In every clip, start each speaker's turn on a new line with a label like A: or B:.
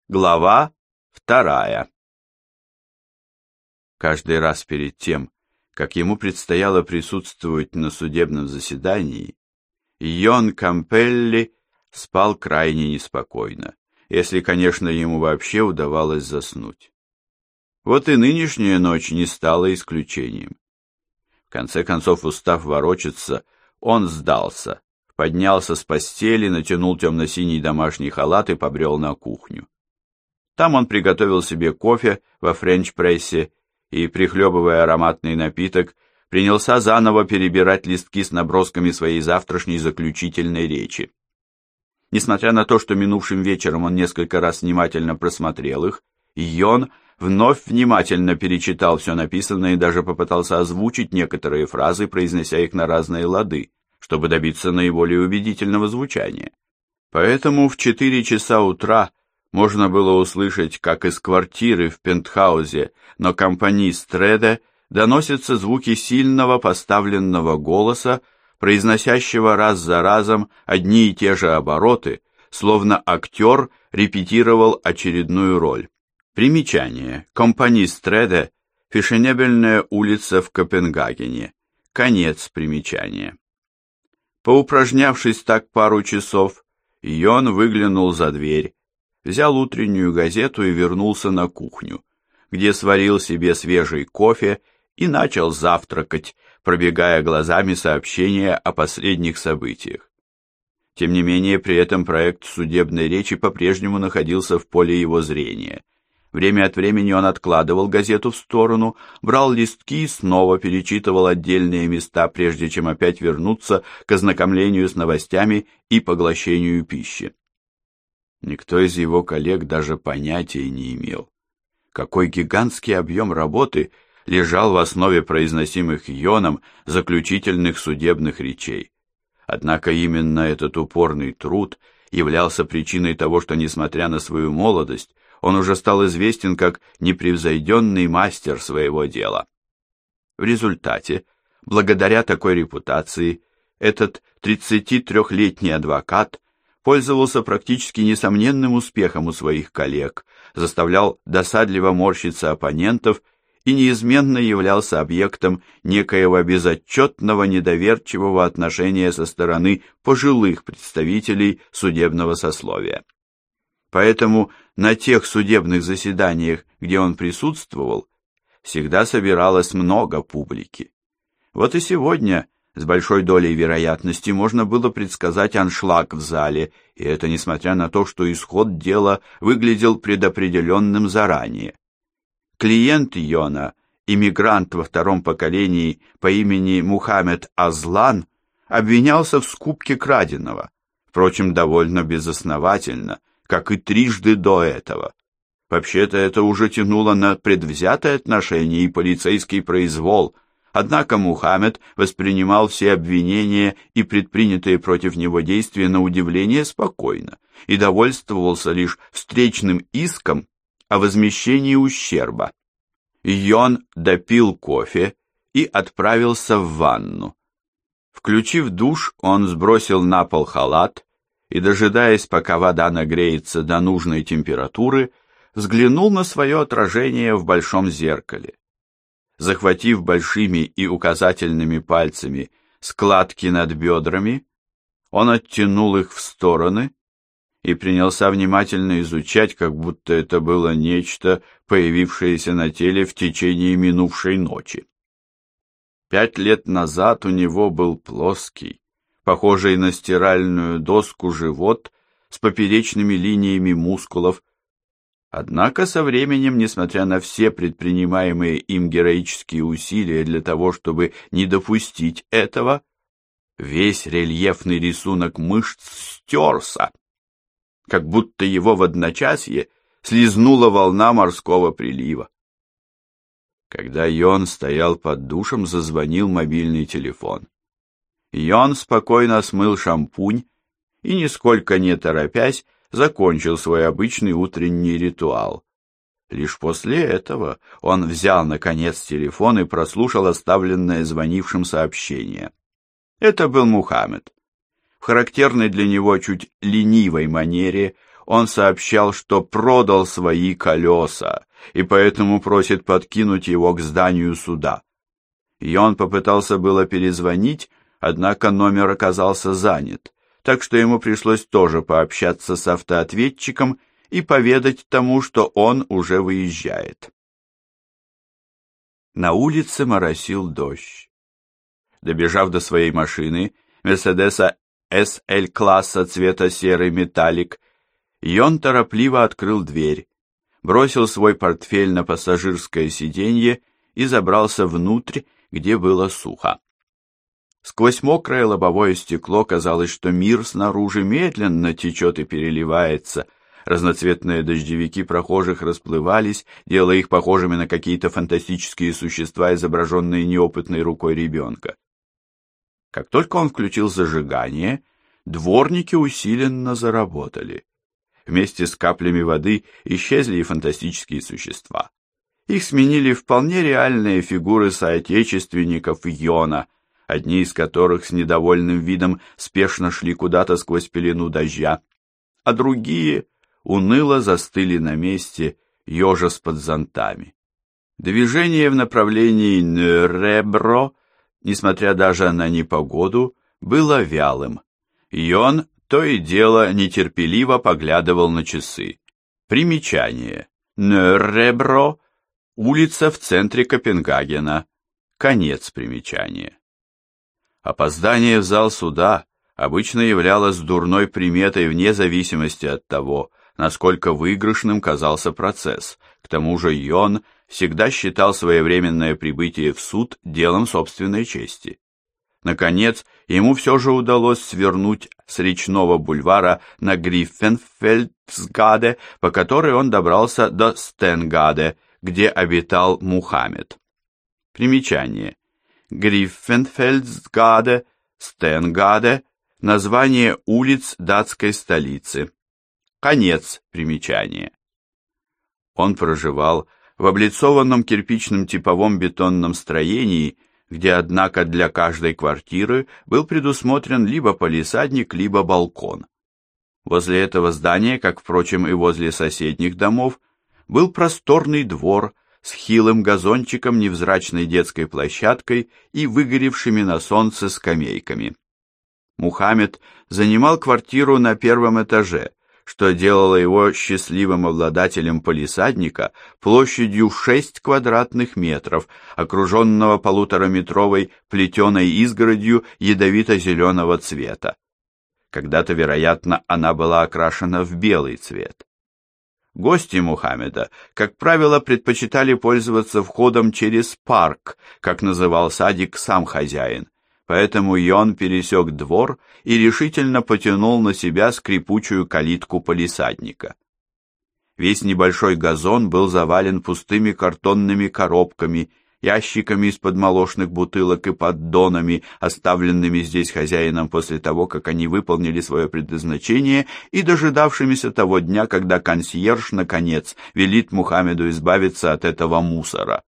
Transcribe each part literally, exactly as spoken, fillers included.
A: Глава вторая. Каждый раз перед тем, как ему предстояло присутствовать на судебном заседании, Йон Кампелли спал крайне неспокойно, если, конечно, ему вообще удавалось заснуть. Вот и нынешняя ночь не стала исключением. В конце концов, устав ворочаться, он сдался, поднялся с постели, натянул темно-синий домашний халат и побрел на кухню. Там он приготовил себе кофе во френч-прессе и, прихлебывая ароматный напиток, принялся заново перебирать листки с набросками своей завтрашней заключительной речи. Несмотря на то, что минувшим вечером он несколько раз внимательно просмотрел их, Йон вновь внимательно перечитал все написанное и даже попытался озвучить некоторые фразы, произнося их на разные лады, чтобы добиться наиболее убедительного звучания. Поэтому в четыре часа утра можно было услышать, как из квартиры в пентхаузе на компании Стреде доносятся звуки сильного поставленного голоса, произносящего раз за разом одни и те же обороты, словно актер репетировал очередную роль. Примечание. Компании Стреде – фешенебельная улица в Копенгагене. Конец примечания. Поупражнявшись так пару часов, Йон выглянул за дверь, взял утреннюю газету и вернулся на кухню, где сварил себе свежий кофе и начал завтракать, пробегая глазами сообщения о последних событиях. Тем не менее, при этом проект судебной речи по-прежнему находился в поле его зрения. Время от времени он откладывал газету в сторону, брал листки и снова перечитывал отдельные места, прежде чем опять вернуться к ознакомлению с новостями и поглощению пищи. Никто из его коллег даже понятия не имел, какой гигантский объем работы лежал в основе произносимых Йоном заключительных судебных речей. Однако именно этот упорный труд являлся причиной того, что, несмотря на свою молодость, он уже стал известен как непревзойденный мастер своего дела. В результате, благодаря такой репутации, этот тридцатитрёхлетний адвокат пользовался практически несомненным успехом у своих коллег, заставлял досадливо морщиться оппонентов и неизменно являлся объектом некоего безотчетного недоверчивого отношения со стороны пожилых представителей судебного сословия. Поэтому на тех судебных заседаниях, где он присутствовал, всегда собиралось много публики. Вот и сегодня с большой долей вероятности можно было предсказать аншлаг в зале, и это несмотря на то, что исход дела выглядел предопределенным заранее. Клиент Йона, иммигрант во втором поколении по имени Мухаммед Азлан, обвинялся в скупке краденого, впрочем, довольно безосновательно, как и трижды до этого. Вообще-то это уже тянуло на предвзятое отношение и полицейский произвол, однако Мухаммед воспринимал все обвинения и предпринятые против него действия на удивление спокойно и довольствовался лишь встречным иском о возмещении ущерба. Йон допил кофе и отправился в ванну. Включив душ, он сбросил на пол халат и, дожидаясь, пока вода нагреется до нужной температуры, взглянул на свое отражение в большом зеркале. Захватив большими и указательными пальцами складки над бедрами, он оттянул их в стороны и принялся внимательно изучать, как будто это было нечто, появившееся на теле в течение минувшей ночи. Пять лет назад у него был плоский, похожий на стиральную доску живот с поперечными линиями мускулов. Однако со временем, несмотря на все предпринимаемые им героические усилия для того, чтобы не допустить этого, весь рельефный рисунок мышц стерся, как будто его в одночасье слизнула волна морского прилива. Когда Йон стоял под душем, зазвонил мобильный телефон. Йон спокойно смыл шампунь и, нисколько не торопясь, закончил свой обычный утренний ритуал. Лишь после этого он взял, наконец, телефон и прослушал оставленное звонившим сообщение. Это был Мухаммед. В характерной для него чуть ленивой манере он сообщал, что продал свои колеса, и поэтому просит подкинуть его к зданию суда. Йон попытался было перезвонить, однако номер оказался занят, так что ему пришлось тоже пообщаться с автоответчиком и поведать тому, что он уже выезжает. На улице моросил дождь. Добежав до своей машины, Мерседеса эс эль-класса цвета серый металлик, Йон торопливо открыл дверь, бросил свой портфель на пассажирское сиденье и забрался внутрь, где было сухо. Сквозь мокрое лобовое стекло казалось, что мир снаружи медленно течет и переливается. Разноцветные дождевики прохожих расплывались, делая их похожими на какие-то фантастические существа, изображенные неопытной рукой ребенка. Как только он включил зажигание, дворники усиленно заработали. Вместе с каплями воды исчезли и фантастические существа. Их сменили вполне реальные фигуры соотечественников Йона, одни из которых с недовольным видом спешно шли куда-то сквозь пелену дождя, а другие уныло застыли на месте, ежась под зонтами. Движение в направлении Нюребро, несмотря даже на непогоду, было вялым. Йон то и дело нетерпеливо поглядывал на часы. Примечание. Нюребро – улица в центре Копенгагена. Конец примечания. Опоздание в зал суда обычно являлось дурной приметой вне зависимости от того, насколько выигрышным казался процесс. К тому же Йон всегда считал своевременное прибытие в суд делом собственной чести. Наконец, ему все же удалось свернуть с речного бульвара на Гриффенфельдсгаде, по которой он добрался до Стенгаде, где обитал Мухаммед. Примечание. Гриффенфельдсгаде, Стенгаде – название улиц датской столицы. Конец примечания. Он проживал в облицованном кирпичным типовом бетонном строении, где, однако, для каждой квартиры был предусмотрен либо палисадник, либо балкон. Возле этого здания, как, впрочем, и возле соседних домов, был просторный двор с хилым газончиком, невзрачной детской площадкой и выгоревшими на солнце скамейками. Мухаммед занимал квартиру на первом этаже, что делало его счастливым обладателем палисадника площадью шесть квадратных метров, окруженного полутораметровой плетеной изгородью ядовито-зеленого цвета. Когда-то, вероятно, она была окрашена в белый цвет. Гости Мухаммеда, как правило, предпочитали пользоваться входом через парк, как называл садик сам хозяин. Поэтому Йон пересек двор и решительно потянул на себя скрипучую калитку палисадника. Весь небольшой газон был завален пустыми картонными коробками, ящиками из-под молочных бутылок и поддонами, оставленными здесь хозяином после того, как они выполнили свое предназначение, и дожидавшимися того дня, когда консьерж, наконец, велит Мухаммеду избавиться от этого мусора.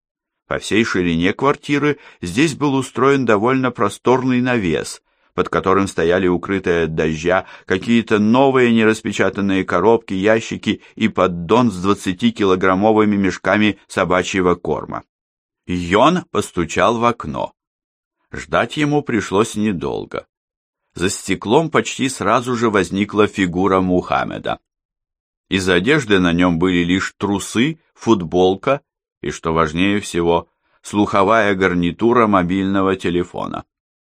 A: По всей ширине квартиры здесь был устроен довольно просторный навес, под которым стояли укрытые от дождя какие-то новые нераспечатанные коробки, ящики и поддон с двадцатикилограммовыми мешками собачьего корма. Йон постучал в окно. Ждать ему пришлось недолго. За стеклом почти сразу же возникла фигура Мухаммеда. Из одежды на нем были лишь трусы, футболка и, что важнее всего, слуховая гарнитура мобильного телефона.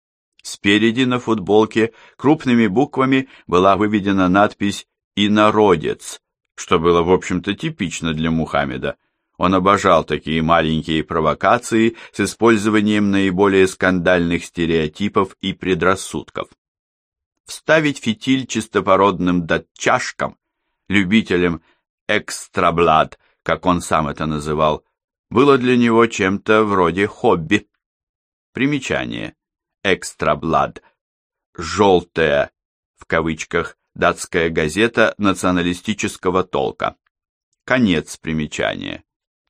A: Спереди на футболке крупными буквами была выведена надпись «Инородец», что было, в общем-то, типично для Мухаммеда. Он обожал такие маленькие провокации с использованием наиболее скандальных стереотипов и предрассудков. Вставить фитиль чистопородным датчашкам, любителям экстраблад, как он сам это называл, было для него чем-то вроде хобби. Примечание. Экстраблад. Желтая, в кавычках, датская газета националистического толка. Конец примечания.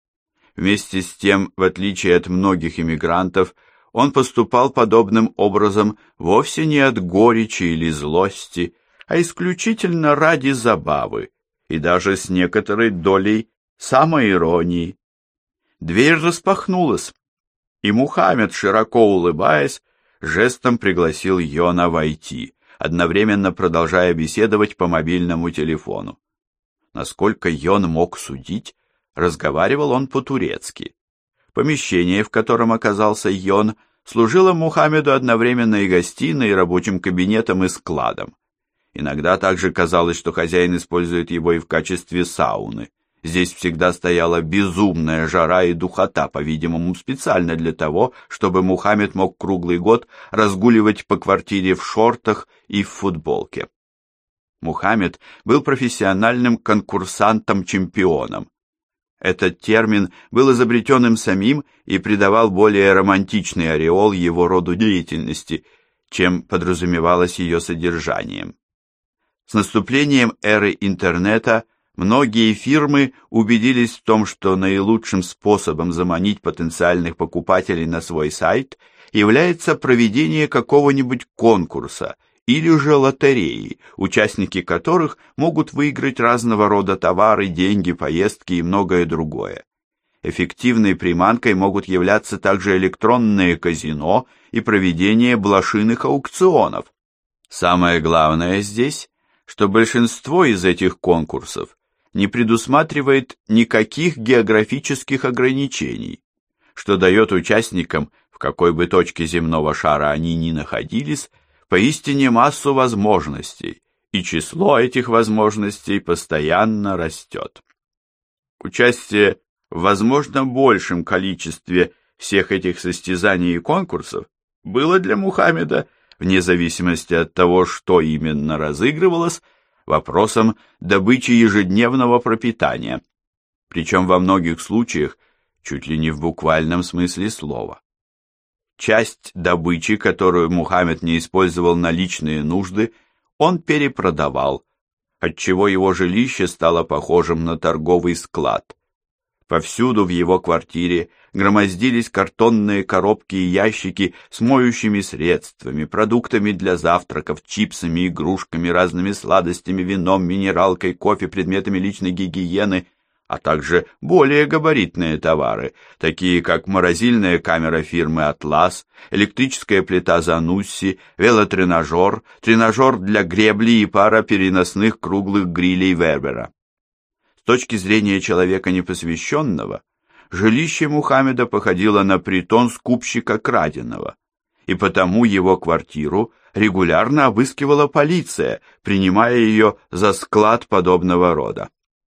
A: Вместе с тем, в отличие от многих иммигрантов, он поступал подобным образом вовсе не от горечи или злости, а исключительно ради забавы и даже с некоторой долей самоиронии. Дверь распахнулась, и Мухаммед, широко улыбаясь, жестом пригласил Йона войти, одновременно продолжая беседовать по мобильному телефону. Насколько Йон мог судить, разговаривал он по-турецки. Помещение, в котором оказался Йон, служило Мухаммеду одновременно и гостиной, и рабочим кабинетом, и складом. Иногда также казалось, что хозяин использует его и в качестве сауны. Здесь всегда стояла безумная жара и духота, по-видимому, специально для того, чтобы Мухаммед мог круглый год разгуливать по квартире в шортах и в футболке. Мухаммед был профессиональным конкурсантом-чемпионом. Этот термин был изобретен им самим и придавал более романтичный ореол его роду деятельности, чем подразумевалось ее содержанием. С наступлением эры интернета многие фирмы убедились в том, что наилучшим способом заманить потенциальных покупателей на свой сайт является проведение какого-нибудь конкурса или же лотереи, участники которых могут выиграть разного рода товары, деньги, поездки и многое другое. Эффективной приманкой могут являться также электронные казино и проведение блошиных аукционов. Самое главное здесь, что большинство из этих конкурсов не предусматривает никаких географических ограничений, что дает участникам, в какой бы точке земного шара они ни находились, поистине массу возможностей, и число этих возможностей постоянно растет. Участие в возможно большем количестве всех этих состязаний и конкурсов было для Мухаммеда, вне зависимости от того, что именно разыгрывалось, вопросом добычи ежедневного пропитания, причем во многих случаях чуть ли не в буквальном смысле слова. Часть добычи, которую Мухаммед не использовал на личные нужды, он перепродавал, отчего его жилище стало похожим на торговый склад. Повсюду в его квартире громоздились картонные коробки и ящики с моющими средствами, продуктами для завтраков, чипсами, игрушками, разными сладостями, вином, минералкой, кофе, предметами личной гигиены, а также более габаритные товары, такие как морозильная камера фирмы «Атлас», электрическая плита «Занусси», велотренажер, тренажер для гребли и пара переносных круглых грилей Вербера. С точки зрения человека непосвященного, жилище Мухаммеда походило на притон скупщика краденого, и потому его квартиру регулярно обыскивала полиция, принимая ее за склад подобного рода.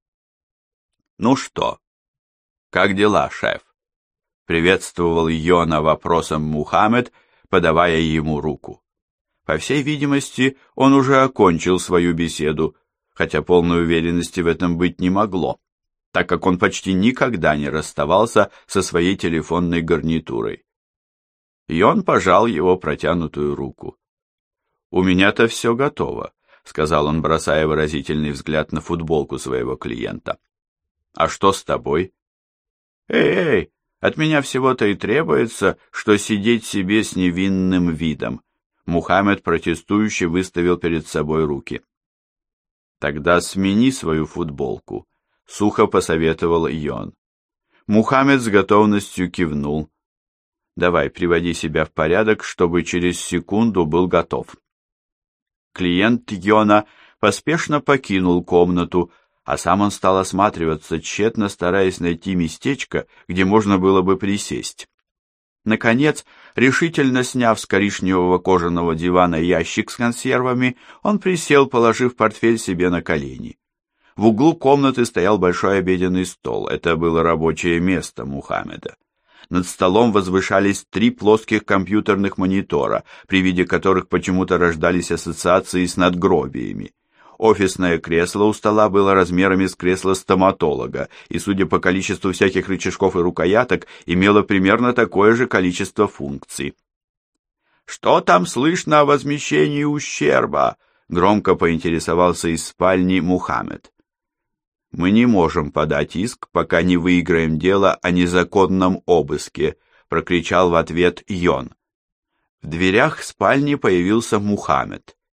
A: «Ну что, как дела, шеф?» — приветствовал Йона вопросом Мухаммед, подавая ему руку. По всей видимости, он уже окончил свою беседу, хотя полной уверенности в этом быть не могло, так как он почти никогда не расставался со своей телефонной гарнитурой. И он пожал его протянутую руку. «У меня-то все готово», — сказал он, бросая выразительный взгляд на футболку своего клиента. «А что с тобой?» «Эй, эй, от меня всего-то и требуется, что сидеть себе с невинным видом». Мухаммед протестующе выставил перед собой руки. «Тогда смени свою футболку», — сухо посоветовал Йон. Мухаммед с готовностью кивнул. «Давай, приводи себя в порядок, чтобы через секунду был готов». Клиент Йона поспешно покинул комнату, а сам он стал осматриваться, тщетно стараясь найти местечко, где можно было бы присесть. Наконец, решительно сняв с коричневого кожаного дивана ящик с консервами, он присел, положив портфель себе на колени. В углу комнаты стоял большой обеденный стол. Это было рабочее место Мухаммеда. Над столом возвышались три плоских компьютерных монитора, при виде которых почему-то рождались ассоциации с надгробиями. Офисное кресло у стола было размерами с кресло стоматолога и, судя по количеству всяких рычажков и рукояток, имело примерно такое же количество функций. «Что там слышно о возмещении ущерба?» — громко поинтересовался из спальни Мухаммед. «Мы не можем подать иск, пока не выиграем дело о незаконном обыске», — прокричал в ответ Йон. В дверях спальни появился Мухаммед.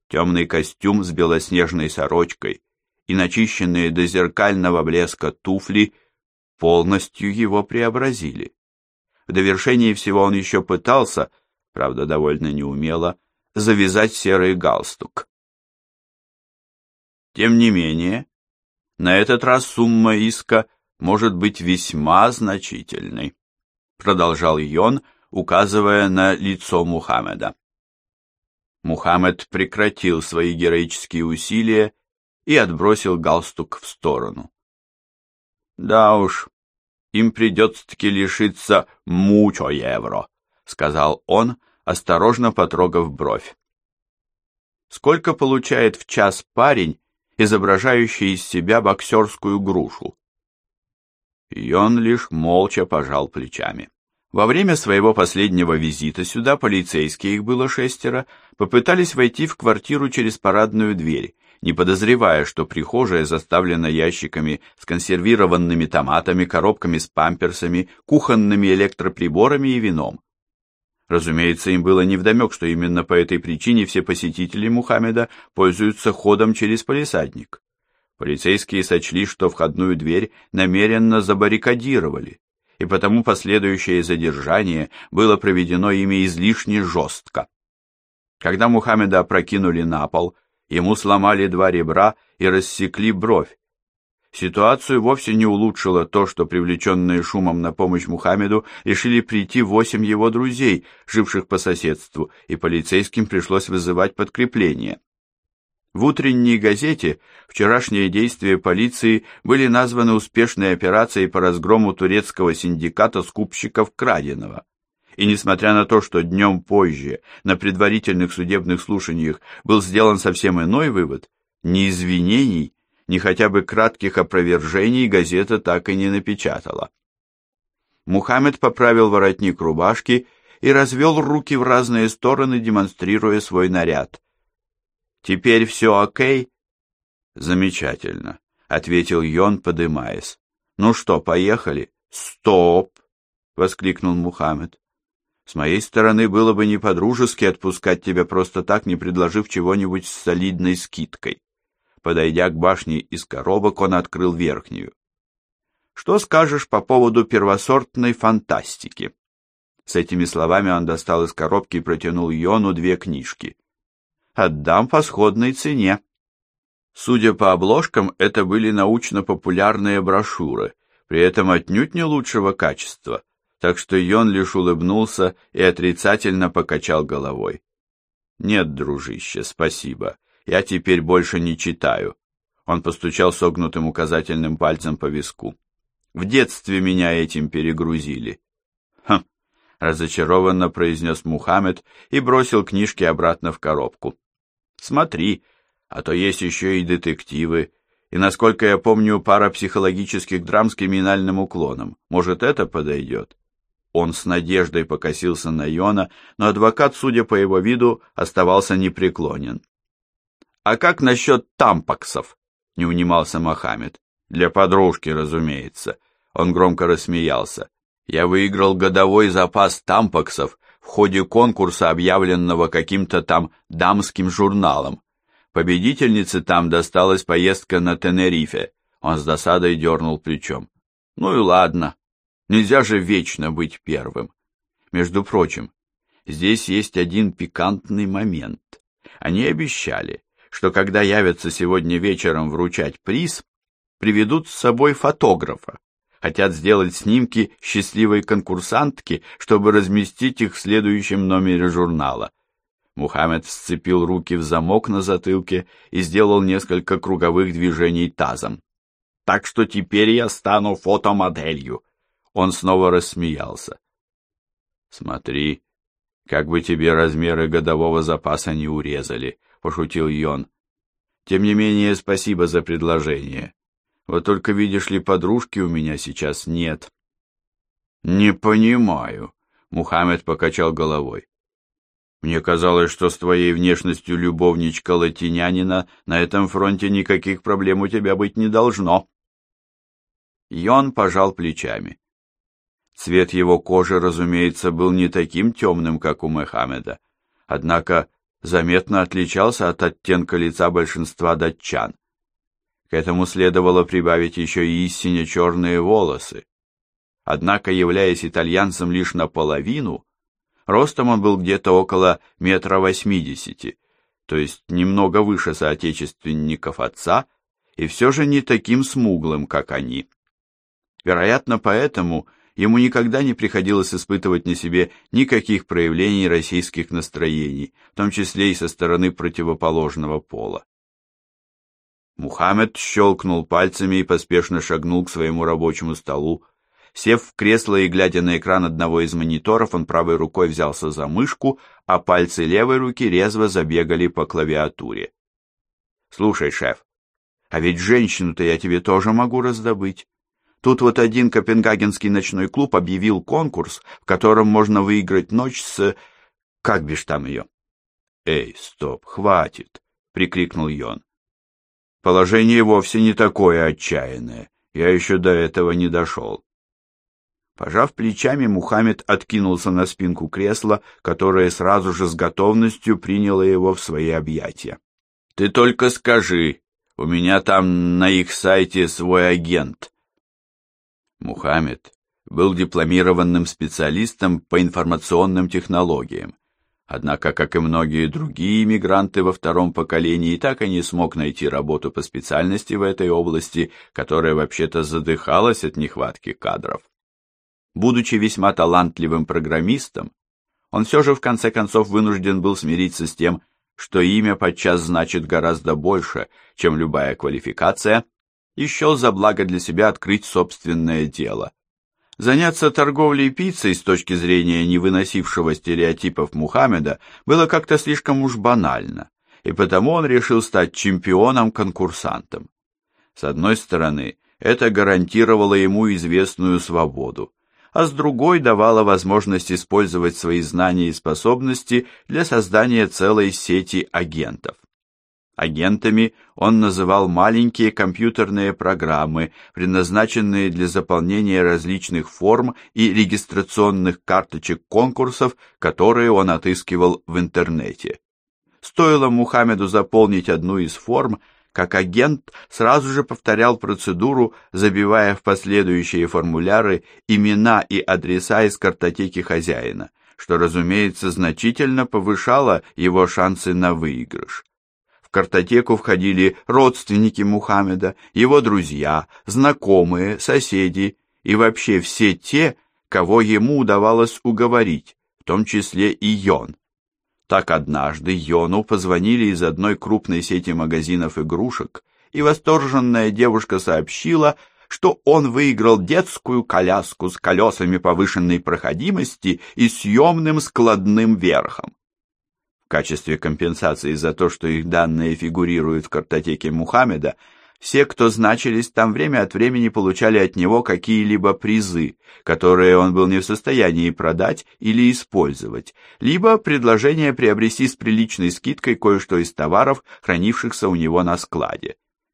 A: Темный костюм с белоснежной сорочкой и начищенные до зеркального блеска туфли полностью его преобразили. В довершении всего он еще пытался, правда довольно неумело, завязать серый галстук. Тем не менее, на этот раз сумма иска может быть весьма значительной, продолжал Йон, указывая на лицо Мухаммеда. Мухаммед прекратил свои героические усилия и отбросил галстук в сторону. Да уж, им придется-таки лишиться мучо евро, сказал он, осторожно потрогав бровь. Сколько получает в час парень, изображающий из себя боксерскую грушу? И он лишь молча пожал плечами. Во время своего последнего визита сюда полицейские, их было шестеро, попытались войти в квартиру через парадную дверь, не подозревая, что прихожая заставлена ящиками с консервированными томатами, коробками с памперсами, кухонными электроприборами и вином. Разумеется, им было невдомек, что именно по этой причине все посетители Мухаммеда пользуются ходом через палисадник. Полицейские сочли, что входную дверь намеренно забаррикадировали, и потому последующее задержание было проведено ими излишне жестко. Когда Мухаммеда опрокинули на пол, ему сломали два ребра и рассекли бровь. Ситуацию вовсе не улучшило то, что привлеченные шумом на помощь Мухаммеду решили прийти восемь его друзей, живших по соседству, и полицейским пришлось вызывать подкрепление. В утренней газете вчерашние действия полиции были названы успешной операцией по разгрому турецкого синдиката скупщиков краденого. И несмотря на то, что днем позже на предварительных судебных слушаниях был сделан совсем иной вывод, ни извинений, ни хотя бы кратких опровержений газета так и не напечатала. Мухаммед поправил воротник рубашки и развел руки в разные стороны, демонстрируя свой наряд. «Теперь все окей?» «Замечательно», — ответил Йон, подымаясь. «Ну что, поехали?» «Стоп!» — воскликнул Мухаммед. «С моей стороны было бы не по-дружески отпускать тебя просто так, не предложив чего-нибудь с солидной скидкой». Подойдя к башне из коробок, он открыл верхнюю. «Что скажешь по поводу первосортной фантастики?» С этими словами он достал из коробки и протянул Йону две книжки. «Отдам по сходной цене». Судя по обложкам, это были научно-популярные брошюры, при этом отнюдь не лучшего качества, так что Йон лишь улыбнулся и отрицательно покачал головой. «Нет, дружище, спасибо. Я теперь больше не читаю». Он постучал согнутым указательным пальцем по виску. «В детстве меня этим перегрузили». «Хм», — разочарованно произнес Мухаммед и бросил книжки обратно в коробку. «Смотри, а то есть еще и детективы, и, насколько я помню, пара психологических драм с криминальным уклоном. Может, это подойдет?» Он с надеждой покосился на Йона, но адвокат, судя по его виду, оставался непреклонен. «А как насчет тампаксов?» — не унимался Мухаммед. «Для подружки, разумеется». Он громко рассмеялся. «Я выиграл годовой запас тампаксов в ходе конкурса, объявленного каким-то там дамским журналом. Победительнице там досталась поездка на Тенерифе». Он с досадой дернул плечом. «Ну и ладно. Нельзя же вечно быть первым. Между прочим, здесь есть один пикантный момент. Они обещали, что когда явятся сегодня вечером вручать приз, приведут с собой фотографа. Хотят сделать снимки счастливой конкурсантки, чтобы разместить их в следующем номере журнала». Мухаммед сцепил руки в замок на затылке и сделал несколько круговых движений тазом. «Так что теперь я стану фотомоделью». Он снова рассмеялся. «Смотри, как бы тебе размеры годового запаса не урезали», — пошутил Йон. «Тем не менее, спасибо за предложение. Вот только, видишь ли, подружки у меня сейчас нет». «Не понимаю», — Мухаммед покачал головой. «Мне казалось, что с твоей внешностью любовничка-латинянина на этом фронте никаких проблем у тебя быть не должно». Йон пожал плечами. Цвет его кожи, разумеется, был не таким темным, как у Мухаммеда, однако заметно отличался от оттенка лица большинства датчан. К этому следовало прибавить еще и истинно черные волосы. Однако, являясь итальянцем лишь наполовину, ростом он был где-то около метра восьмидесяти, то есть немного выше соотечественников отца, и все же не таким смуглым, как они. Вероятно, поэтому ему никогда не приходилось испытывать на себе никаких проявлений российских настроений, в том числе и со стороны противоположного пола. Мухаммед щелкнул пальцами и поспешно шагнул к своему рабочему столу. Сев в кресло и глядя на экран одного из мониторов, он правой рукой взялся за мышку, а пальцы левой руки резво забегали по клавиатуре. «Слушай, шеф, а ведь женщину-то я тебе тоже могу раздобыть. Тут вот один копенгагенский ночной клуб объявил конкурс, в котором можно выиграть ночь с... Как бишь там ее?» «Эй, стоп, хватит!» — прикрикнул Йон. «Положение вовсе не такое отчаянное. Я еще до этого не дошел». Пожав плечами, Мухаммед откинулся на спинку кресла, которое сразу же с готовностью приняло его в свои объятия. «Ты только скажи, у меня там на их сайте свой агент». Мухаммед был дипломированным специалистом по информационным технологиям, однако, как и многие другие иммигранты во втором поколении, так и не смог найти работу по специальности в этой области, которая вообще-то задыхалась от нехватки кадров. Будучи весьма талантливым программистом, он все же в конце концов вынужден был смириться с тем, что имя подчас значит гораздо больше, чем любая квалификация, и счел за благо для себя открыть собственное дело. Заняться торговлей пиццей с точки зрения не выносившего стереотипов Мухаммеда было как-то слишком уж банально, и потому он решил стать чемпионом-конкурсантом. С одной стороны, это гарантировало ему известную свободу, а с другой давало возможность использовать свои знания и способности для создания целой сети агентов. Агентами он называл маленькие компьютерные программы, предназначенные для заполнения различных форм и регистрационных карточек конкурсов, которые он отыскивал в интернете. Стоило Мухаммеду заполнить одну из форм, как агент сразу же повторял процедуру, забивая в последующие формуляры имена и адреса из картотеки хозяина, что, разумеется, значительно повышало его шансы на выигрыш. В картотеку входили родственники Мухаммеда, его друзья, знакомые, соседи и вообще все те, кого ему удавалось уговорить, в том числе и Йон. Так однажды Йону позвонили из одной крупной сети магазинов игрушек, и восторженная девушка сообщила, что он выиграл детскую коляску с колесами повышенной проходимости и съемным складным верхом. В качестве компенсации за то, что их данные фигурируют в картотеке Мухаммеда, все, кто значились там, время от времени получали от него какие-либо призы, которые он был не в состоянии продать или использовать, либо предложение приобрести с приличной скидкой кое-что из товаров, хранившихся у него на складе.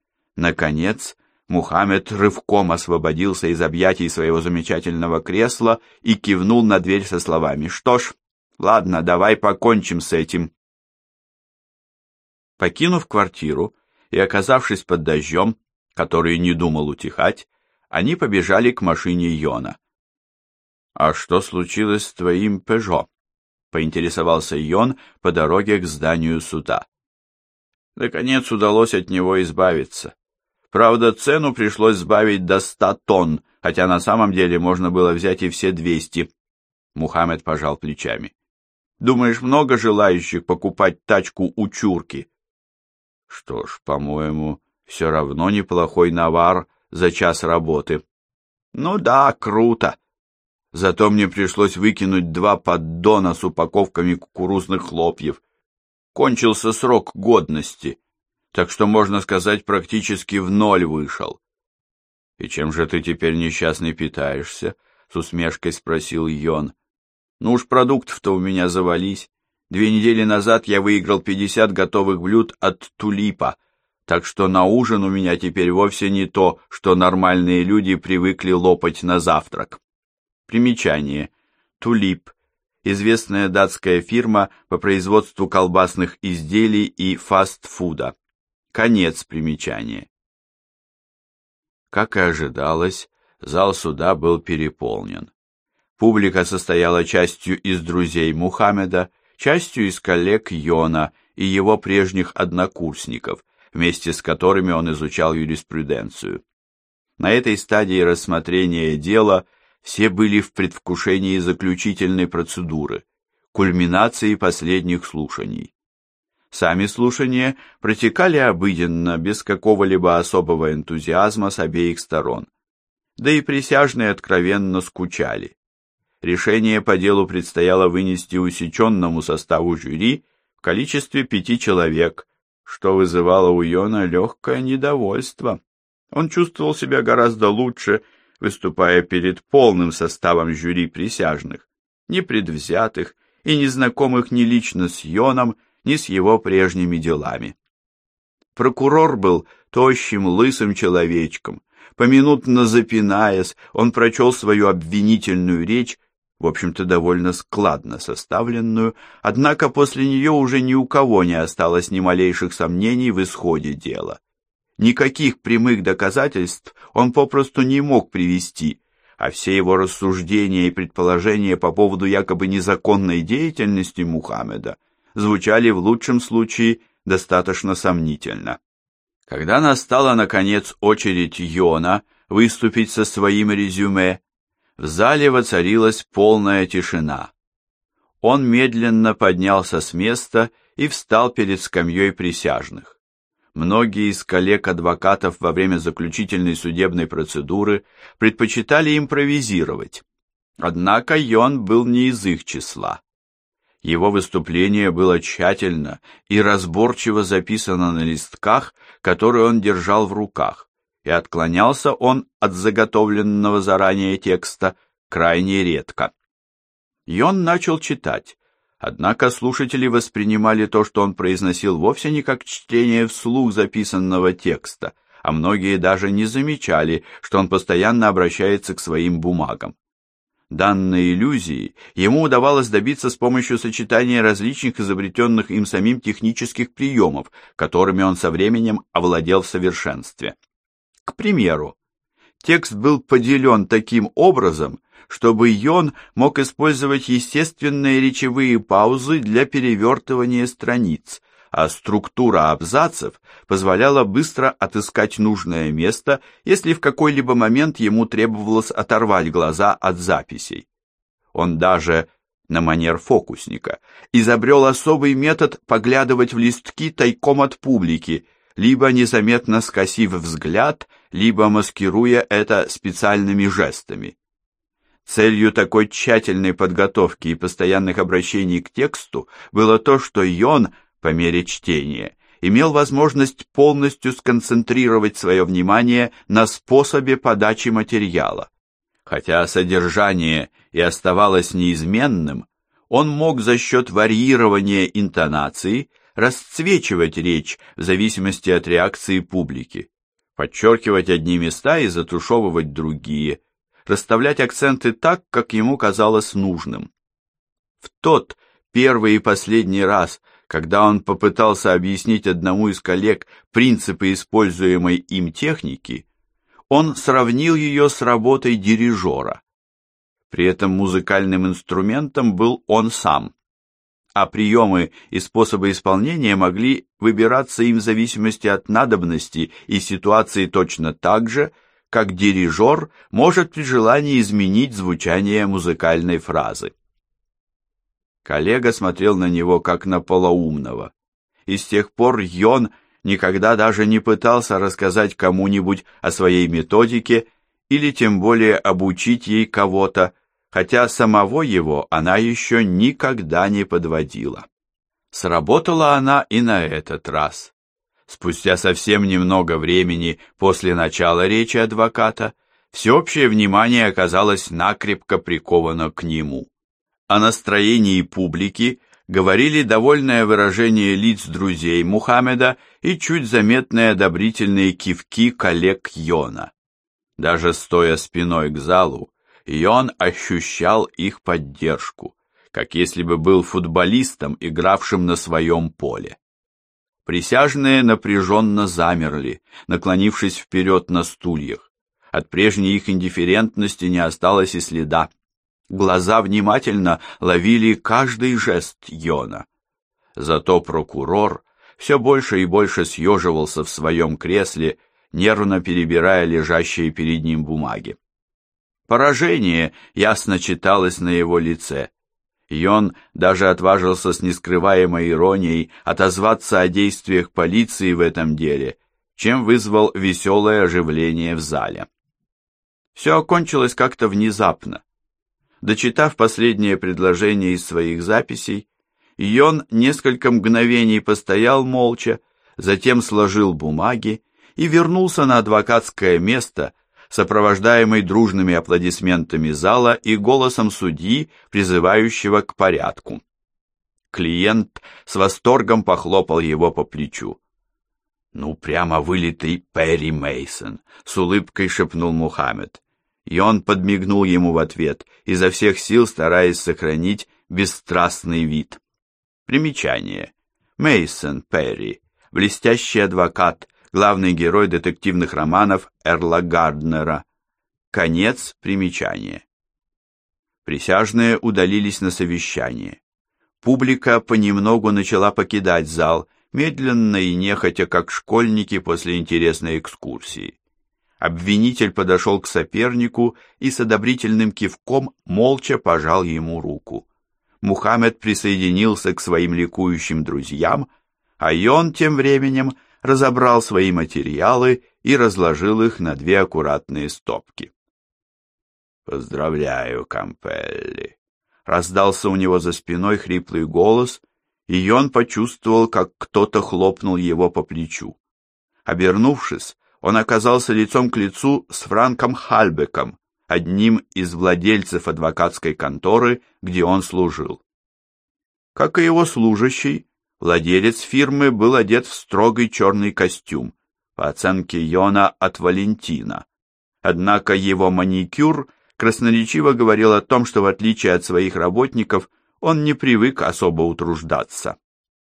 A: Наконец, Мухаммед рывком освободился из объятий своего замечательного кресла и кивнул на дверь со словами: «Что ж, ладно, давай покончим с этим». Покинув квартиру и оказавшись под дождем, который не думал утихать, они побежали к машине Йона. «А что случилось с твоим Пежо?» — поинтересовался Йон по дороге к зданию суда. Наконец удалось от него избавиться. Правда, цену пришлось сбавить до ста тонн, хотя на самом деле можно было взять и все двести. Мухаммед пожал плечами. «Думаешь, много желающих покупать тачку у чурки?» «Что ж, по-моему, все равно неплохой навар за час работы». «Ну да, круто. Зато мне пришлось выкинуть два поддона с упаковками кукурузных хлопьев. Кончился срок годности, так что, можно сказать, практически в ноль вышел». «И чем же ты теперь, несчастный, питаешься?» — с усмешкой спросил Йон. «Ну уж продуктов-то у меня завались. Две недели назад я выиграл пятьдесят готовых блюд от Тулипа, так что на ужин у меня теперь вовсе не то, что нормальные люди привыкли лопать на завтрак». Примечание. Тулип. известная датская фирма по производству колбасных изделий и фастфуда. Конец примечания. Как и ожидалось, зал суда был переполнен. Публика состояла частью из друзей Мухаммеда, частью из коллег Йона и его прежних однокурсников, вместе с которыми он изучал юриспруденцию. На этой стадии рассмотрения дела все были в предвкушении заключительной процедуры, кульминации последних слушаний. Сами слушания протекали обыденно, без какого-либо особого энтузиазма с обеих сторон. Да и присяжные откровенно скучали. Решение по делу предстояло вынести усеченному составу жюри в количестве пяти человек, что вызывало у Йона легкое недовольство. Он чувствовал себя гораздо лучше, выступая перед полным составом жюри присяжных, непредвзятых и незнакомых ни лично с Йоном, ни с его прежними делами. Прокурор был тощим, лысым человечком. Поминутно запинаясь, он прочел свою обвинительную речь, в общем-то довольно складно составленную, однако после нее уже ни у кого не осталось ни малейших сомнений в исходе дела. Никаких прямых доказательств он попросту не мог привести, а все его рассуждения и предположения по поводу якобы незаконной деятельности Мухаммеда звучали в лучшем случае достаточно сомнительно. Когда настала, наконец, очередь Йона выступить со своим резюме, в зале воцарилась полная тишина. Он медленно поднялся с места и встал перед скамьей присяжных. Многие из коллег-адвокатов во время заключительной судебной процедуры предпочитали импровизировать. Однако Йон был не из их числа. Его выступление было тщательно и разборчиво записано на листках, которые он держал в руках, и отклонялся он от заготовленного заранее текста крайне редко. Йон начал читать, однако слушатели воспринимали то, что он произносил, вовсе не как чтение вслух записанного текста, а многие даже не замечали, что он постоянно обращается к своим бумагам. Данной иллюзии ему удавалось добиться с помощью сочетания различных изобретенных им самим технических приемов, которыми он со временем овладел в совершенстве. К примеру, текст был поделен таким образом, чтобы Йон мог использовать естественные речевые паузы для перевертывания страниц, а структура абзацев позволяла быстро отыскать нужное место, если в какой-либо момент ему требовалось оторвать глаза от записей. Он даже, на манер фокусника, изобрел особый метод поглядывать в листки тайком от публики, либо незаметно скосив взгляд, либо маскируя это специальными жестами. Целью такой тщательной подготовки и постоянных обращений к тексту было то, что Йон, по мере чтения, имел возможность полностью сконцентрировать свое внимание на способе подачи материала. Хотя содержание и оставалось неизменным, он мог за счет варьирования интонации расцвечивать речь в зависимости от реакции публики, подчеркивать одни места и затушевывать другие, расставлять акценты так, как ему казалось нужным. В тот первый и последний раз, когда он попытался объяснить одному из коллег принципы используемой им техники, он сравнил ее с работой дирижера. При этом музыкальным инструментом был он сам, а приемы и способы исполнения могли выбираться им в зависимости от надобности и ситуации точно так же, как дирижер может при желании изменить звучание музыкальной фразы. Коллега смотрел на него как на полоумного, и с тех пор Йон никогда даже не пытался рассказать кому-нибудь о своей методике или тем более обучить ей кого-то, хотя самого его она еще никогда не подводила. Сработала она и на этот раз. Спустя совсем немного времени после начала речи адвоката всеобщее внимание оказалось накрепко приковано к нему. О настроении публики говорили довольное выражение лиц друзей Мухаммеда и чуть заметные одобрительные кивки коллег Йона. Даже стоя спиной к залу, Йон ощущал их поддержку, как если бы был футболистом, игравшим на своем поле. Присяжные напряженно замерли, наклонившись вперед на стульях. От прежней их индифферентности не осталось и следа. Глаза внимательно ловили каждый жест Йона. Зато прокурор все больше и больше съеживался в своем кресле, нервно перебирая лежащие перед ним бумаги. Поражение ясно читалось на его лице. Йон даже отважился с нескрываемой иронией отозваться о действиях полиции в этом деле, чем вызвал веселое оживление в зале. Все окончилось как-то внезапно. Дочитав последнее предложение из своих записей, Йон несколько мгновений постоял молча, затем сложил бумаги и вернулся на адвокатское место, сопровождаемый дружными аплодисментами зала и голосом судьи, призывающего к порядку. Клиент с восторгом похлопал его по плечу. «Ну, прямо вылитый Перри Мейсон», — с улыбкой шепнул Мухаммед. И он подмигнул ему в ответ, изо всех сил стараясь сохранить бесстрастный вид. Примечание. Мейсон Перри, блестящий адвокат, главный герой детективных романов Эрла Гарднера. Конец примечания. Присяжные удалились на совещание. Публика понемногу начала покидать зал, медленно и нехотя, как школьники после интересной экскурсии. Обвинитель подошел к сопернику и с одобрительным кивком молча пожал ему руку. Мухаммед присоединился к своим ликующим друзьям, а Йон тем временем разобрал свои материалы и разложил их на две аккуратные стопки. «Поздравляю, Кампелли!» Раздался у него за спиной хриплый голос, и Йон почувствовал, как кто-то хлопнул его по плечу. Обернувшись, он оказался лицом к лицу с Франком Хальбеком, одним из владельцев адвокатской конторы, где он служил. Как и его служащий, владелец фирмы был одет в строгий черный костюм, по оценке Йона от Валентина. Однако его маникюр красноречиво говорил о том, что в отличие от своих работников, он не привык особо утруждаться.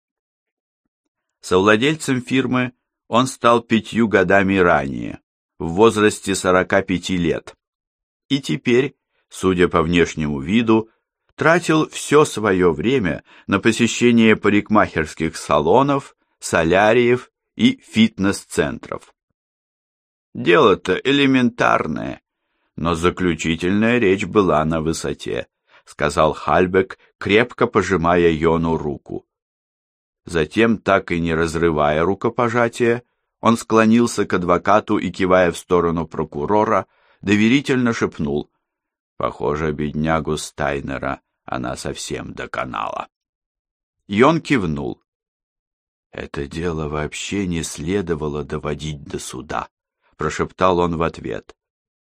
A: Совладельцем фирмы он стал пятью годами ранее, в возрасте сорока пяти лет. И теперь, судя по внешнему виду, тратил все свое время на посещение парикмахерских салонов, соляриев и фитнес-центров. Дело-то элементарное, но заключительная речь была на высоте, сказал Хальбек, крепко пожимая Йону руку. Затем, так и не разрывая рукопожатия, он склонился к адвокату и, кивая в сторону прокурора, доверительно шепнул: «Похоже, беднягу Стайнера она совсем доконала». Йон кивнул. «Это дело вообще не следовало доводить до суда», — прошептал он в ответ.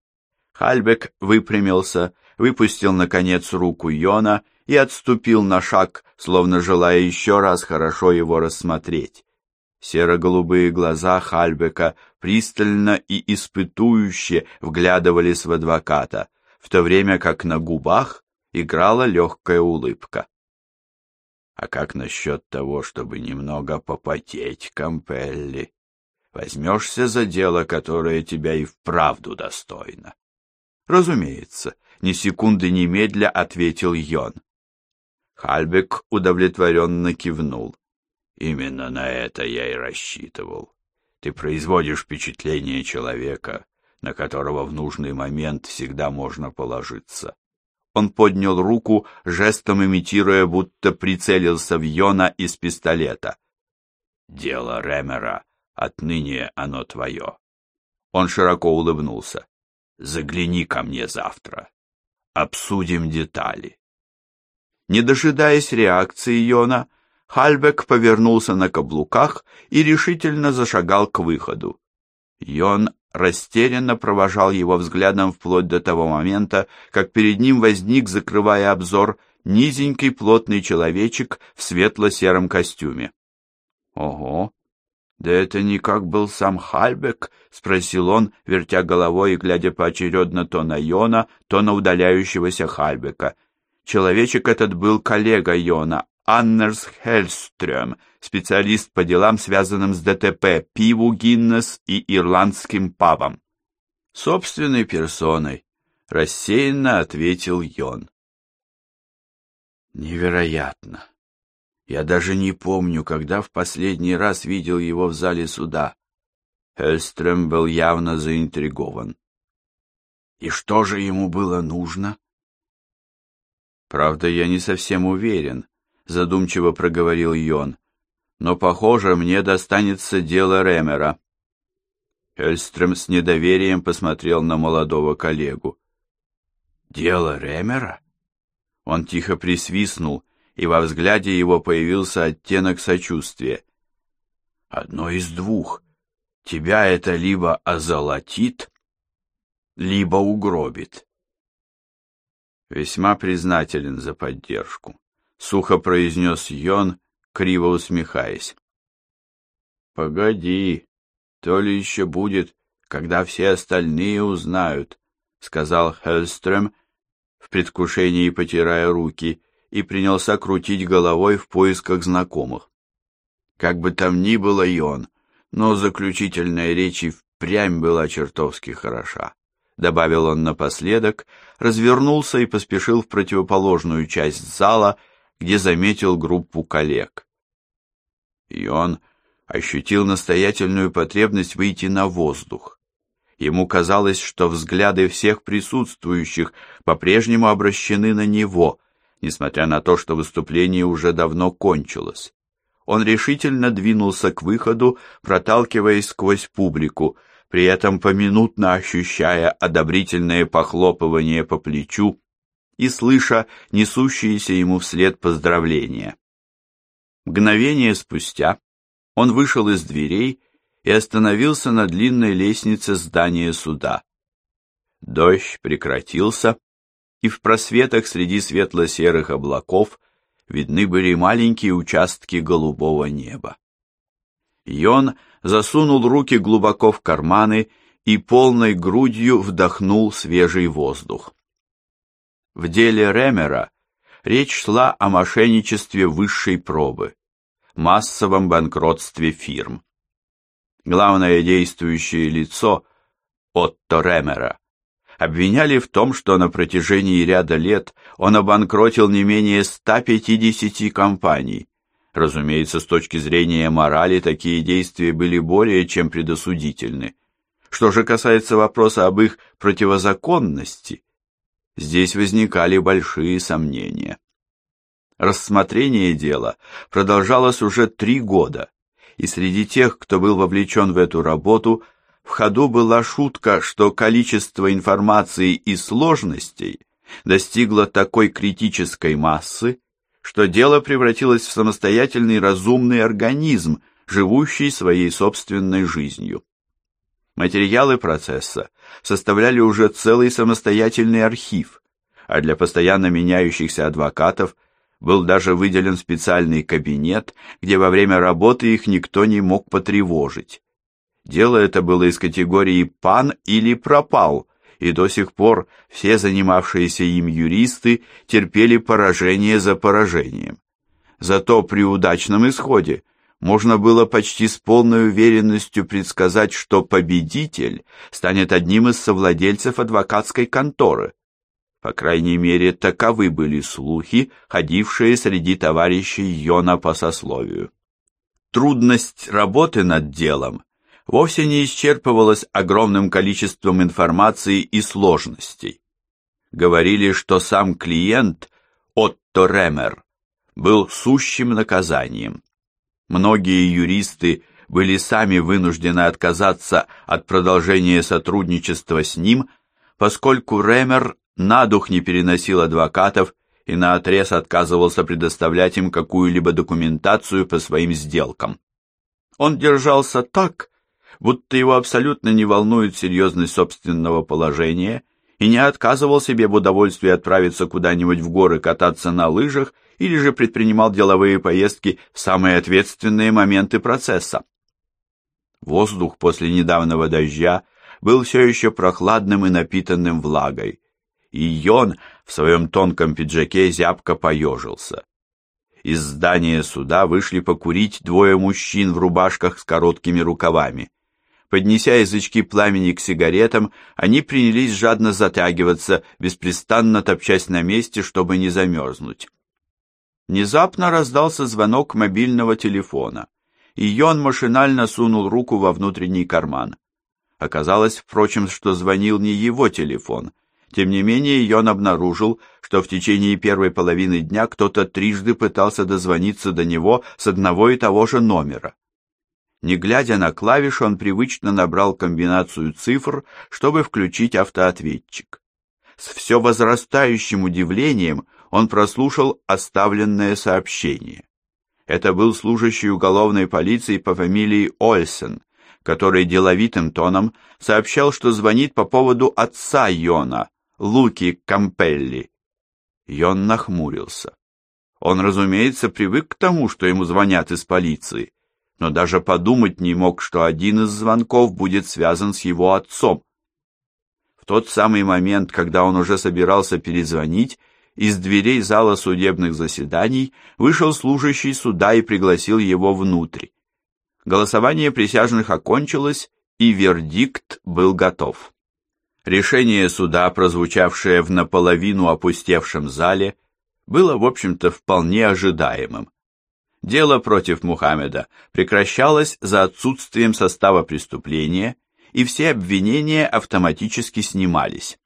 A: Хальбек выпрямился, выпустил, наконец, руку Йона и отступил на шаг, словно желая еще раз хорошо его рассмотреть. Серо-голубые глаза Хальбека пристально и испытующе вглядывались в адвоката, в то время как на губах играла легкая улыбка. «А как насчет того, чтобы немного попотеть, Кампелли? Возьмешься за дело, которое тебя и вправду достойно?» «Разумеется», — ни секунды немедля ответил Йон. Хальбек удовлетворенно кивнул. «Именно на это я и рассчитывал. Ты производишь впечатление человека, на которого в нужный момент всегда можно положиться». Он поднял руку, жестом имитируя, будто прицелился в Йона из пистолета. «Дело Ремера, отныне оно твое». Он широко улыбнулся. «Загляни ко мне завтра. Обсудим детали». Не дожидаясь реакции Йона, Хальбек повернулся на каблуках и решительно зашагал к выходу. Йон растерянно провожал его взглядом вплоть до того момента, как перед ним возник, закрывая обзор, низенький плотный человечек в светло-сером костюме. «Ого! Да это никак был сам Хальбек?» — спросил он, вертя головой и глядя поочередно то на Йона, то на удаляющегося Хальбека. Человечек этот был коллега Йона, Аннерс Хельстрём, специалист по делам, связанным с ДТП, пиву Гиннес и ирландским пабом. Собственной персоной, рассеянно ответил Йон. Невероятно. Я даже не помню, когда в последний раз видел его в зале суда. Хельстрём был явно заинтригован. И что же ему было нужно? Правда, я не совсем уверен, задумчиво проговорил Йон. Но, похоже, мне достанется дело Ремера. Хельстрём с недоверием посмотрел на молодого коллегу. Дело Ремера? Он тихо присвистнул, и во взгляде его появился оттенок сочувствия. Одно из двух. Тебя это либо озолотит, либо угробит. Весьма признателен за поддержку, сухо произнес Йон, криво усмехаясь. Погоди, то ли еще будет, когда все остальные узнают, сказал Хельстрём, в предвкушении потирая руки, и принялся крутить головой в поисках знакомых. Как бы там ни было, Йон, но заключительная речь и впрямь была чертовски хороша, добавил он напоследок, развернулся и поспешил в противоположную часть зала, где заметил группу коллег. Йон ощутил настоятельную потребность выйти на воздух. Ему казалось, что взгляды всех присутствующих по-прежнему обращены на него, несмотря на то, что выступление уже давно кончилось. Он решительно двинулся к выходу, проталкиваясь сквозь публику, при этом поминутно ощущая одобрительное похлопывание по плечу и слыша несущиеся ему вслед поздравления. Мгновение спустя он вышел из дверей и остановился на длинной лестнице здания суда. Дождь прекратился, и в просветах среди светло-серых облаков видны были маленькие участки голубого неба. Йон засунул руки глубоко в карманы и полной грудью вдохнул свежий воздух. В деле Ремера речь шла о мошенничестве высшей пробы, массовом банкротстве фирм. Главное действующее лицо, Отто Ремера, обвиняли в том, что на протяжении ряда лет он обанкротил не менее ста пятидесяти компаний. Разумеется, с точки зрения морали такие действия были более чем предосудительны. Что же касается вопроса об их противозаконности, здесь возникали большие сомнения. Рассмотрение дела продолжалось уже три года, и среди тех, кто был вовлечен в эту работу, в ходу была шутка, что количество информации и сложностей достигло такой критической массы, что дело превратилось в самостоятельный разумный организм, живущий своей собственной жизнью. Материалы процесса составляли уже целый самостоятельный архив, а для постоянно меняющихся адвокатов был даже выделен специальный кабинет, где во время работы их никто не мог потревожить. Дело это было из категории «пан» или «пропал», и до сих пор все занимавшиеся им юристы терпели поражение за поражением. Зато при удачном исходе можно было почти с полной уверенностью предсказать, что победитель станет одним из совладельцев адвокатской конторы. По крайней мере, таковы были слухи, ходившие среди товарищей Йона по сословию. Трудность работы над делом вовсе не исчерпывалась огромным количеством информации и сложностей. Говорили, что сам клиент, Отто Ремер, был сущим наказанием. Многие юристы были сами вынуждены отказаться от продолжения сотрудничества с ним, поскольку Ремер на дух не переносил адвокатов и наотрез отказывался предоставлять им какую-либо документацию по своим сделкам. Он держался так, будто его абсолютно не волнует серьезность собственного положения, и не отказывал себе в удовольствии отправиться куда-нибудь в горы кататься на лыжах или же предпринимал деловые поездки в самые ответственные моменты процесса. Воздух после недавнего дождя был все еще прохладным и напитанным влагой, и Йон в своем тонком пиджаке зябко поежился. Из здания суда вышли покурить двое мужчин в рубашках с короткими рукавами. Поднеся язычки пламени к сигаретам, они принялись жадно затягиваться, беспрестанно топчась на месте, чтобы не замерзнуть. Внезапно раздался звонок мобильного телефона, и Йон машинально сунул руку во внутренний карман. Оказалось, впрочем, что звонил не его телефон. Тем не менее, Йон обнаружил, что в течение первой половины дня кто-то трижды пытался дозвониться до него с одного и того же номера. Не глядя на клавиши, он привычно набрал комбинацию цифр, чтобы включить автоответчик. С все возрастающим удивлением он прослушал оставленное сообщение. Это был служащий уголовной полиции по фамилии Ольсен, который деловитым тоном сообщал, что звонит по поводу отца Йона, Луки Кампелли. Йон нахмурился. Он, разумеется, привык к тому, что ему звонят из полиции, но даже подумать не мог, что один из звонков будет связан с его отцом. В тот самый момент, когда он уже собирался перезвонить, из дверей зала судебных заседаний вышел служащий суда и пригласил его внутрь. Голосование присяжных окончилось, и вердикт был готов. Решение суда, прозвучавшее в наполовину опустевшем зале, было, в общем-то, вполне ожидаемым. Дело против Мухаммеда прекращалось за отсутствием состава преступления, и все обвинения автоматически снимались.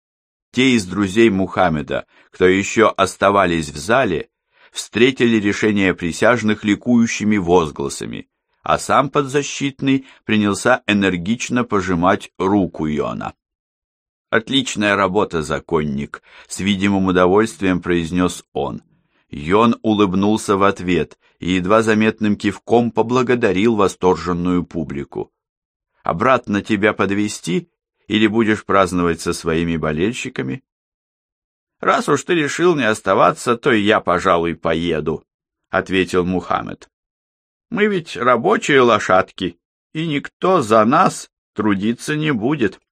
A: Те из друзей Мухаммеда, кто еще оставались в зале, встретили решение присяжных ликующими возгласами, а сам подзащитный принялся энергично пожимать руку Йона. «Отличная работа, законник», — с видимым удовольствием произнес он. Йон улыбнулся в ответ и едва заметным кивком поблагодарил восторженную публику. «Обратно тебя подвезти или будешь праздновать со своими болельщиками?» «Раз уж ты решил не оставаться, то и я, пожалуй, поеду», — ответил Мухаммед. «Мы ведь рабочие лошадки, и никто за нас трудиться не будет».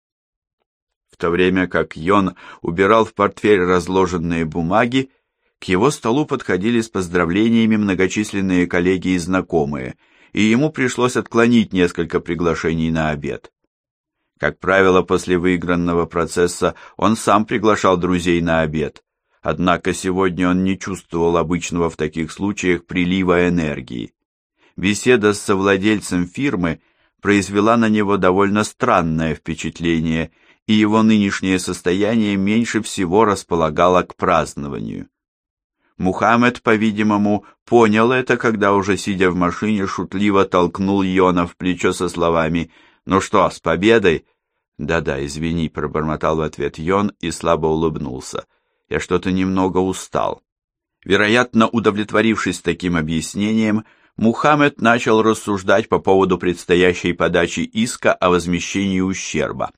A: В то время как Йон убирал в портфель разложенные бумаги, к его столу подходили с поздравлениями многочисленные коллеги и знакомые, и ему пришлось отклонить несколько приглашений на обед. Как правило, после выигранного процесса он сам приглашал друзей на обед, однако сегодня он не чувствовал обычного в таких случаях прилива энергии. Беседа с совладельцем фирмы произвела на него довольно странное впечатление, и его нынешнее состояние меньше всего располагало к празднованию. Мухаммед, по-видимому, понял это, когда уже сидя в машине шутливо толкнул Йона в плечо со словами «Ну что, с победой?» «Да-да, извини», — пробормотал в ответ Йон и слабо улыбнулся. «Я что-то немного устал». Вероятно, удовлетворившись таким объяснением, Мухаммед начал рассуждать по поводу предстоящей подачи иска о возмещении ущерба.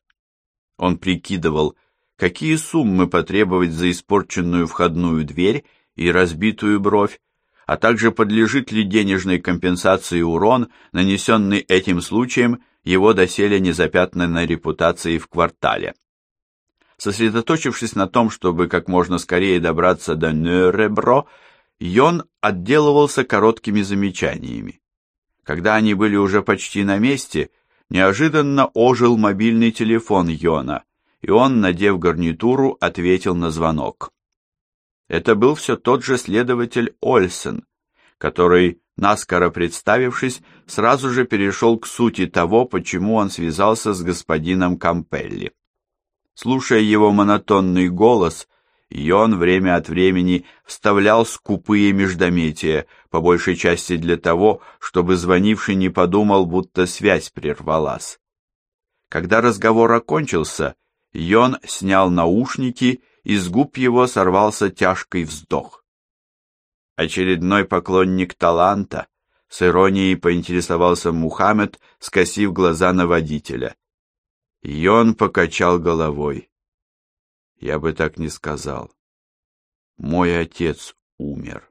A: Он прикидывал, какие суммы потребовать за испорченную входную дверь и разбитую бровь, а также подлежит ли денежной компенсации урон, нанесенный этим случаем его доселе незапятнанной репутацией в квартале. Сосредоточившись на том, чтобы как можно скорее добраться до Нюребро, Йон отделывался короткими замечаниями. Когда они были уже почти на месте, неожиданно ожил мобильный телефон Йона, и он, надев гарнитуру, ответил на звонок. Это был все тот же следователь Ольсен, который, наскоро представившись, сразу же перешел к сути того, почему он связался с господином Кампелли. Слушая его монотонный голос, Йон время от времени вставлял скупые междометия, по большей части для того, чтобы звонивший не подумал, будто связь прервалась. Когда разговор окончился, Йон снял наушники, и с губ его сорвался тяжкий вздох. Очередной поклонник таланта, с иронией поинтересовался Мухаммед, скосив глаза на водителя. Йон покачал головой. Я бы так не сказал. Мой отец умер.